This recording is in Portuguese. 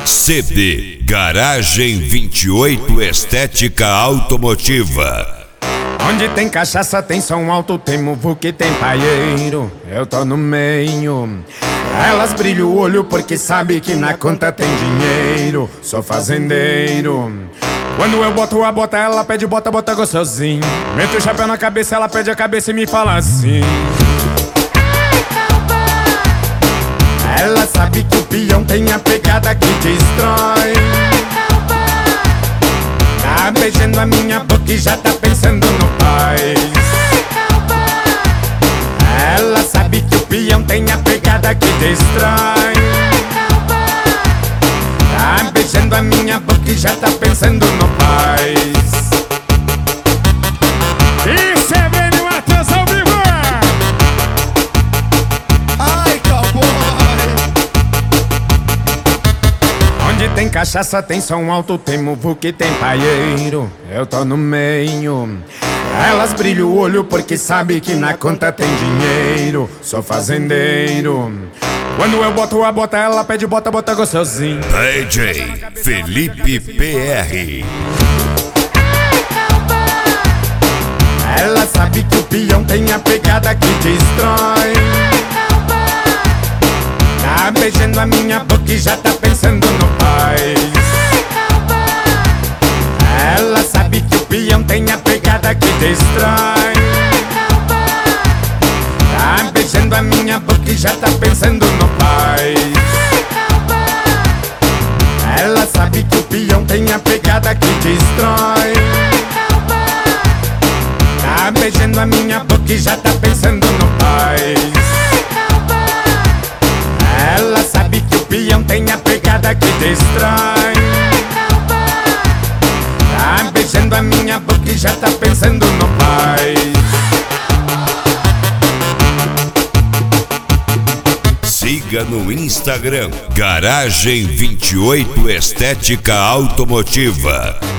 CD Garagem 28 Estética Automotiva. Onde tem cachaça tem som alto, tem muvuca e tem paieiro. Eu tô no meio. Elas brilham o olho porque sabe que na conta tem dinheiro. Sou fazendeiro. Quando eu boto a bota, ela pede bota, bota gostosinho. Meto o chapéu na cabeça, ela pede a cabeça e me fala assim: ela sabe que o peão tem a pegada que destrói. Tá beijando a minha boca e já tá pensando no pai. Ela sabe que o peão tem a pegada que destrói. Tá beijando a minha boca e já tá pensando no pai. Isso é bem uma atenção viva. Ai, cowboy. Onde tem cachaça tem som alto, tem muvuca e tem paieiro. Eu tô no meio. Elas brilham o olho porque sabe que na conta tem dinheiro. Sou fazendeiro. Quando eu boto a bota, ela pede bota, bota gostosinho. DJ Felipe PR. Ela sabe que o peão tem a pegada que destrói. Tá beijando a minha boca e já tá pensando no pai. Ela sabe que o peão tem a pegada que destrói. Tá beijando a minha boca e já tá pensando no pai. Ela sabe que o peão tem a pegada que destrói. Tá beijando a minha boca e já tá pensando no pai. Ela sabe que o peão tem a pegada que destrói. Tá beijando a minha boca e já tá pensando no pai. Siga no Instagram Garagem 28 Estética Automotiva.